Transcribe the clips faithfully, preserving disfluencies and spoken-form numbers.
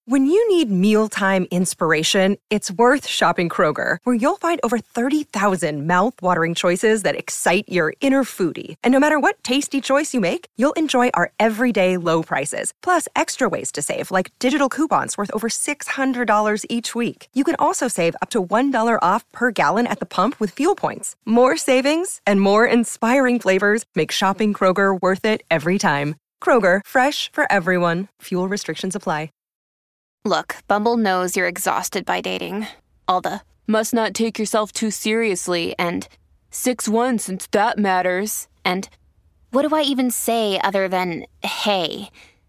When you need mealtime inspiration, it's worth shopping Kroger, where you'll find over thirty thousand mouth-watering choices that excite your inner foodie. And no matter what tasty choice you make, you'll enjoy our everyday low prices, plus extra ways to save, like digital coupons worth over six hundred dollars each week. You can also save up to one dollar off per gallon at the pump with fuel points. More savings and more inspiring flavors make shopping Kroger worth it every time. Kroger, fresh for everyone. Fuel restrictions apply. Look, Bumble knows you're exhausted by dating. All the, must not take yourself too seriously, and six one since that matters, and what do I even say other than, hey?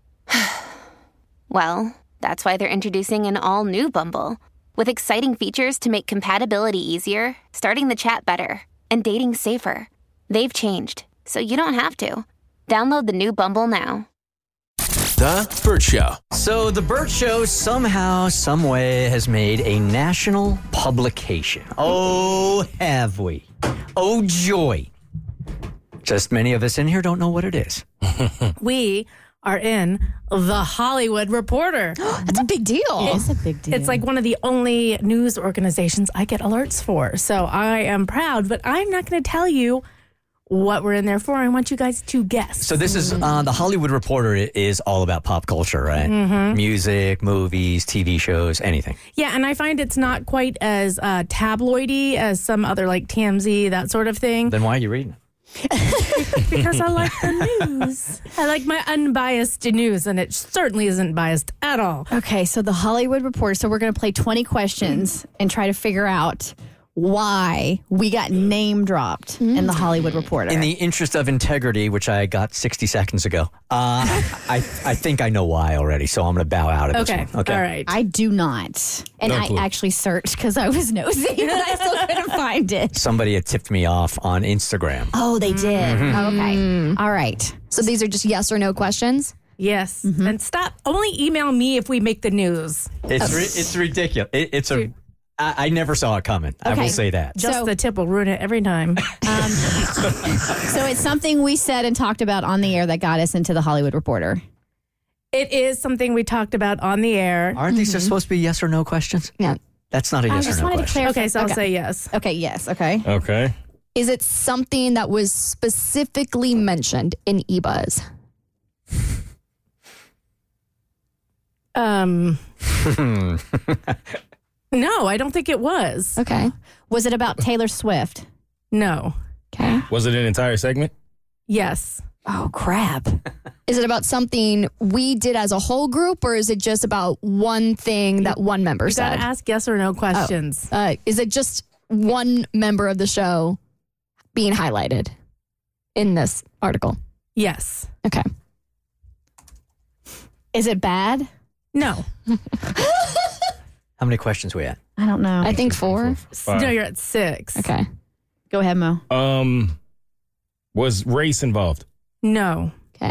Well, that's why they're introducing an all-new Bumble, with exciting features to make compatibility easier, starting the chat better, and dating safer. They've changed, so you don't have to. Download the new Bumble now. The Burt Show. So the Burt Show somehow, someway has made a national publication. Oh, have we? Oh, joy. Just many of us in here don't know what it is. We are in The Hollywood Reporter. That's a big deal. It's a big deal. It's like one of the only news organizations I get alerts for. So I am proud, but I'm not going to tell you what we're in there for. I want you guys to guess. So this is, uh, The Hollywood Reporter is all about pop culture, right? Mm-hmm. Music, movies, T V shows, anything. Yeah, and I find it's not quite as uh, tabloidy as some other, like T M Z, that sort of thing. Then why are you reading it? Because I like the news. I like my unbiased news, and it certainly isn't biased at all. Okay, so The Hollywood Reporter. So we're going to play twenty questions and try to figure out why we got name dropped mm. in The Hollywood Reporter. In the interest of integrity, which I got sixty seconds ago, uh, I I think I know why already, so I'm going to bow out of okay. this one. Okay, all right. I do not. And No I clue. actually searched because I was nosy, but I still couldn't find it. Somebody had tipped me off on Instagram. Oh, they did. Mm-hmm. Okay. All right. So these are just yes or no questions? Yes. Mm-hmm. And stop. Only email me if we make the news. It's ri- it's ridiculous. It, it's a... I, I never saw it coming. I Okay. will say that. Just So- the tip will ruin it every time. Um, so it's something we said and talked about on the air that got us into The Hollywood Reporter. It is something we talked about on the air. Aren't these just supposed to be yes or no questions? Yeah. That's not a I yes just or no wanted to question. clarify. Okay, so I'll Okay. say yes. Okay, yes, okay. Okay. Is it something that was specifically mentioned in eBuzz? Um, no, I don't think it was. Okay. Was it about Taylor Swift? No. Okay. Was it an entire segment? Yes. Oh, crap. Is it about something we did as a whole group, or is it just about one thing that one member You got said? to ask yes or no questions. Uh, is it just one member of the show being highlighted in this article? Yes. Okay. Is it bad? No. How many questions we at? I don't know. I think four. Five. No, you're at six. Okay. Go ahead, Mo. Um, was race involved? No. Okay.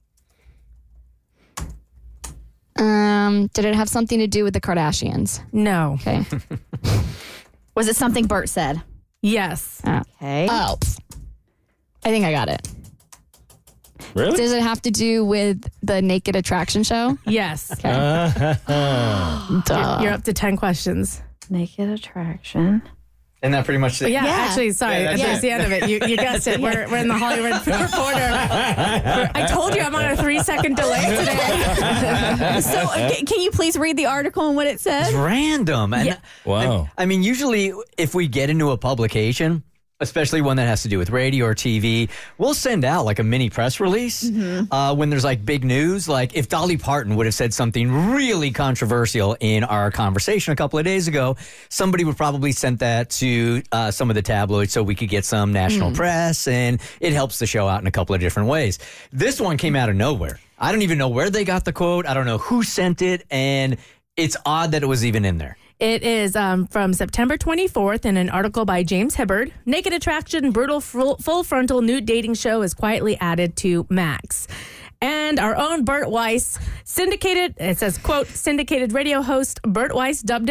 Um, did it have something to do with the Kardashians? No. Okay. Was it something Bert said? Yes. Okay. Oh, I think I got it. Really? Does it have to do with the Naked Attraction show? Yes. Uh-huh. Duh. You're up to ten questions. Naked Attraction. Isn't that pretty much it? Yeah, Yeah. actually, sorry. Yeah, that's that's it. the end of it. You, you guessed it. We're, we're in the Hollywood Reporter. I told you I'm on a three-second delay today. So, uh, ca- can you please read the article and what it It's says? random. And Yeah. Wow. I, I mean, usually if we get into a publication, especially one that has to do with radio or T V, we'll send out like a mini press release uh, when there's like big news. Like if Dolly Parton would have said something really controversial in our conversation a couple of days ago, somebody would probably send that to uh, some of the tabloids so we could get some national press, and it helps the show out in a couple of different ways. This one came out of nowhere. I don't even know where they got the quote. I don't know who sent it, and it's odd that it was even in there. It is um, from September twenty-fourth in an article by James Hibbard. Naked Attraction, brutal full, full frontal nude dating show is quietly added to Max. And our own Bert Weiss, syndicated, it says, quote, syndicated radio host Bert Weiss dubbed it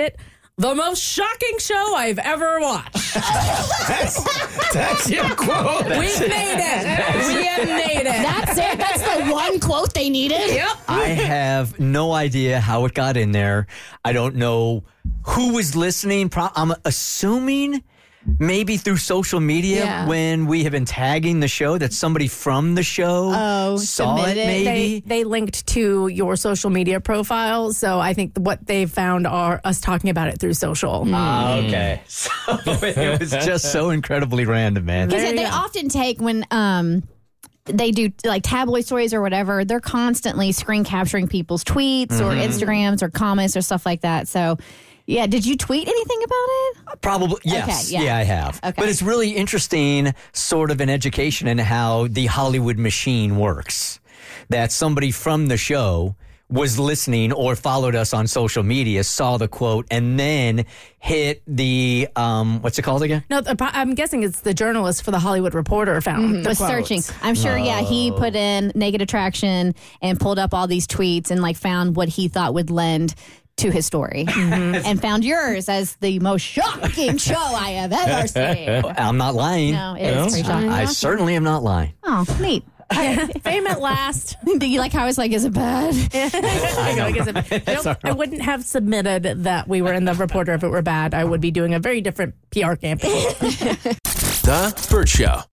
the most shocking show I've ever watched. That's, that's your quote. We've made it. We have made it. That's it. That's the one quote they needed. Yep. I have no idea how it got in there. I don't know who was listening. Pro- I'm assuming maybe through social media Yeah. when we have been tagging the show that somebody from the show Oh, saw it, submitted. maybe. They, they linked to your social media profile, so I think what they found are us talking about it through social. Ah, okay. So it was just so incredibly random, man. Because There you they go. often take when um they do like tabloid stories or whatever, they're constantly screen capturing people's tweets or Instagrams or comments or stuff like that. So yeah, did you tweet anything about it? Probably, yes. Okay, yeah. yeah. I have. Okay. But it's really interesting, sort of an education in how the Hollywood machine works. That somebody from the show was listening or followed us on social media, saw the quote, and then hit the, um, what's it called again? No, the- I'm guessing it's the journalist for the Hollywood Reporter found the Was quotes. searching. I'm sure, yeah, he put in Naked Attraction and pulled up all these tweets and like found what he thought would lend to his story and found yours as the most shocking show I have ever seen. I'm not lying. No, it is pretty shocking. I certainly am not lying. Oh, neat. Fame at last. Do you like how I was like, is it bad? I know. I, guess I wouldn't have submitted that we were in the Reporter if it were bad. I would be doing a very different P R campaign. The Burt Show.